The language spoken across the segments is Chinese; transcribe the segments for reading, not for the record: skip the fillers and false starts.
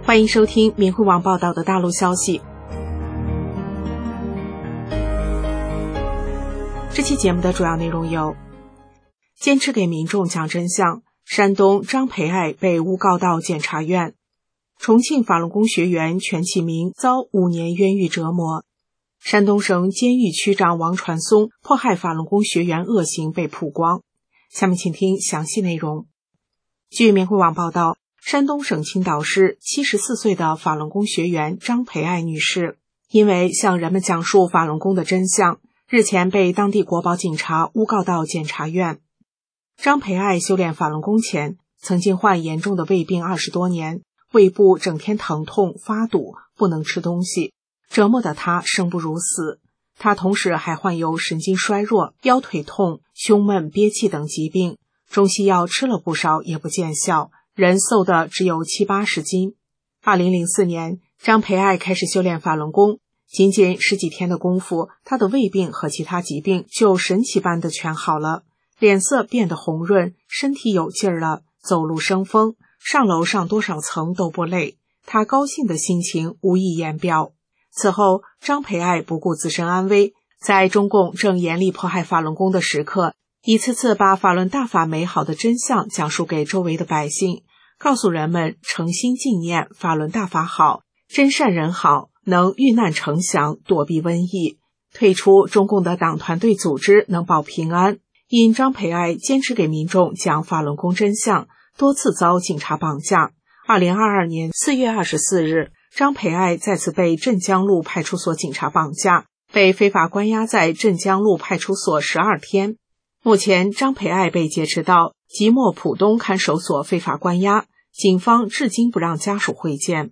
欢迎收听明慧网报道的大陆消息。这期节目的主要内容有：坚持给民众讲真相，山东张培爱被诬告到检察院；重庆法轮功学员全启明遭5年冤狱折磨；山东省监狱区长王传松迫害法轮功学员恶行被曝光。下面请听详细内容。据明慧网报道，山东省青岛市74岁的法轮功学员张培爱女士，因为向人们讲述法轮功的真相，日前被当地国保警察诬告到检察院。张培爱修炼法轮功前，曾经患严重的胃病20多年，胃部整天疼痛发堵，不能吃东西，折磨得她生不如死。她同时还患有神经衰弱、腰腿痛、胸闷憋气等疾病，中西药吃了不少也不见效，人瘦的只有70-80斤。2004年，张培爱开始修炼法轮功，仅仅10几天的功夫，他的胃病和其他疾病就神奇般的全好了，脸色变得红润，身体有劲儿了，走路生风，上楼上多少层都不累，他高兴的心情无以言表。此后，张培爱不顾自身安危，在中共正严厉迫害法轮功的时刻，一次次把法轮大法美好的真相讲述给周围的百姓，告诉人们诚心敬念法轮大法好，真善人好，能遇难成祥，躲避瘟疫，退出中共的党团队组织，能保平安。因张培爱坚持给民众讲法轮功真相，多次遭警察绑架。2022年4月24日，张培爱再次被镇江路派出所警察绑架，被非法关押在镇江路派出所12天。目前，张培爱被劫持到即墨浦东看守所非法关押，警方至今不让家属会见。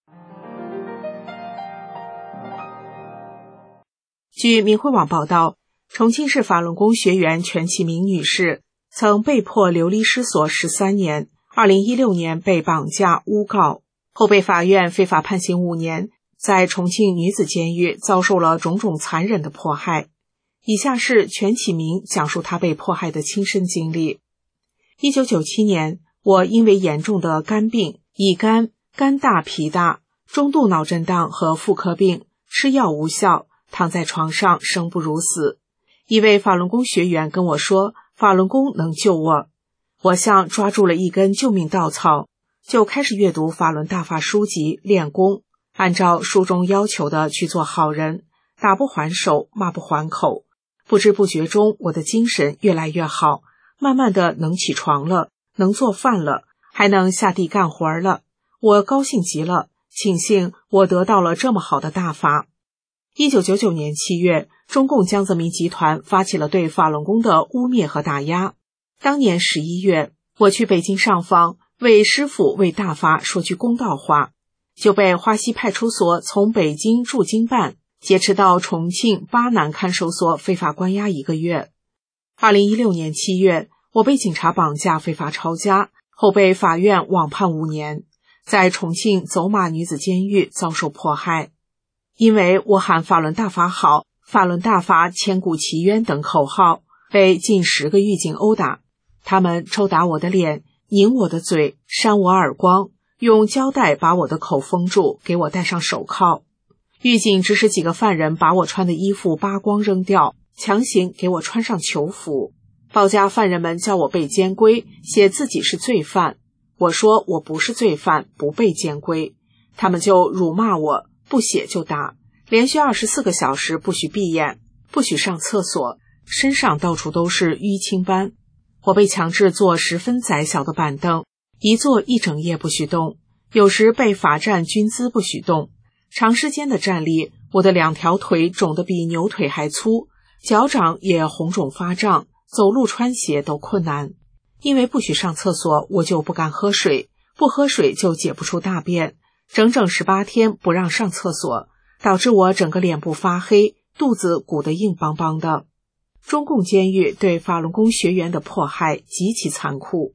据明慧网报道，重庆市法轮功学员全启明女士曾被迫流离失所13年，2016年被绑架诬告，后被法院非法判刑5年，在重庆女子监狱遭受了种种残忍的迫害。以下是全启明讲述她被迫害的亲身经历。1997年，我因为严重的肝病、乙肝、肝大脾大、中度脑震荡和妇科病，吃药无效，躺在床上生不如死。一位法轮功学员跟我说，法轮功能救我。我像抓住了一根救命稻草，就开始阅读法轮大法书籍，练功，按照书中要求的去做好人，打不还手，骂不还口。不知不觉中，我的精神越来越好，慢慢的能起床了，能做饭了，还能下地干活了。我高兴极了，庆幸我得到了这么好的大法。1999年7月，中共江泽民集团发起了对法轮功的污蔑和打压。当年11月，我去北京上访，为师父为大法说句公道话，就被花溪派出所从北京驻京办劫持到重庆巴南看守所非法关押1个月。2016年7月，我被警察绑架非法抄家，后被法院网判5年，在重庆走马女子监狱遭受迫害。因为我喊法轮大法好，法轮大法千古奇冤等口号，被近10个狱警殴打，他们抽打我的脸，拧我的嘴，扇我耳光，用胶带把我的口封住，给我戴上手铐。狱警指使几个犯人把我穿的衣服扒光扔掉，强行给我穿上囚服。保家犯人们叫我被监规，写自己是罪犯。我说我不是罪犯，不被监规。他们就辱骂我，不写就打，连续24个小时不许闭眼，不许上厕所，身上到处都是淤青斑。我被强制坐10分窄小的板凳，一坐一整夜不许动，有时被罚站军姿不许动。长时间的站立，我的2条腿肿得比牛腿还粗，脚掌也红肿发胀，走路穿鞋都困难。因为不许上厕所，我就不敢喝水，不喝水就解不出大便，整整18天不让上厕所，导致我整个脸部发黑，肚子鼓得硬邦邦的。中共监狱对法轮功学员的迫害极其残酷。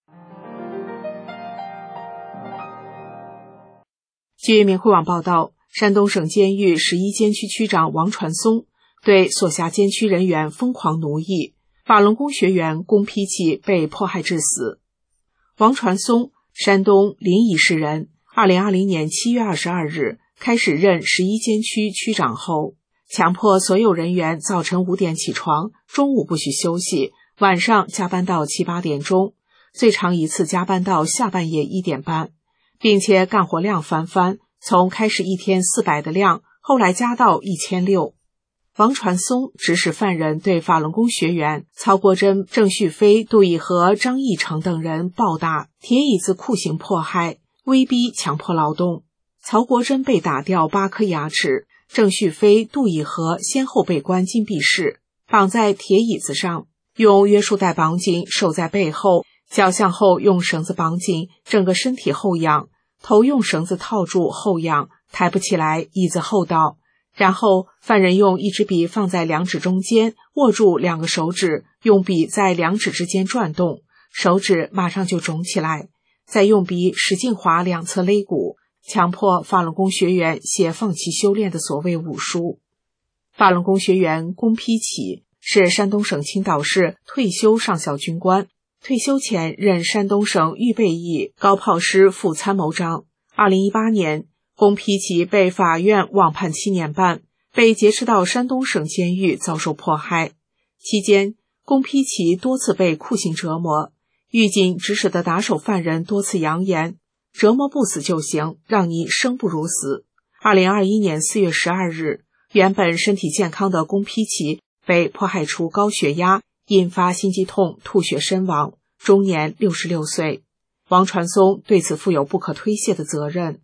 据明慧网报道，山东省监狱11监区区长王传松对所辖监区人员疯狂奴役，法轮功学员公批起被迫害致死。王传松，山东临沂市人 2020年7月22日开始任11监区区长后，强迫所有人员早晨5点起床，中午不许休息，晚上加班到7、8点钟，最长一次加班到下半夜1点半，并且干活量翻番，从开始一天400的量，后来加到1600。王传松指使犯人对法轮功学员曹国珍、郑旭飞、杜以和、张义成等人暴打、铁椅子酷刑迫害、威逼强迫劳动。曹国珍被打掉8颗牙齿，郑旭飞、杜以和先后被关禁闭室，绑在铁椅子上，用约束带绑紧，手在背后，脚向后用绳子绑紧，整个身体后仰，头用绳子套住后仰，抬不起来，椅子后倒。然后犯人用一支笔放在2指中间，握住2个手指，用笔在2指之间转动，手指马上就肿起来，再用笔使劲划2侧肋骨，强迫法轮功学员写放弃修炼的所谓武书。法轮功学员龚丕启是山东省青岛市退休上校军官，退休前任山东省预备役高炮师副参谋长。2018年龚丕启被法院网判7年半，被劫持到山东省监狱遭受迫害。期间，龚丕启多次被酷刑折磨，狱警指使的打手犯人多次扬言，折磨不死就行，让你生不如死。2021年4月12日，原本身体健康的龚丕启被迫害出高血压，引发心肌痛，吐血身亡，终年66岁。王传松对此负有不可推卸的责任。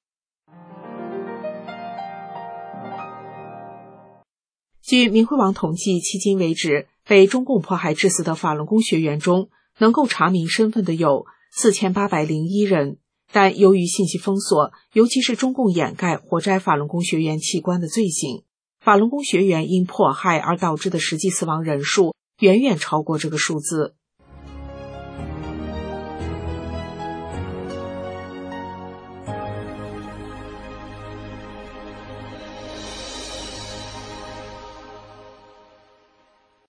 据明慧网统计，迄今为止被中共迫害致死的法轮功学员中，能够查明身份的有4801人，但由于信息封锁，尤其是中共掩盖活摘法轮功学员器官的罪行，法轮功学员因迫害而导致的实际死亡人数远远超过这个数字。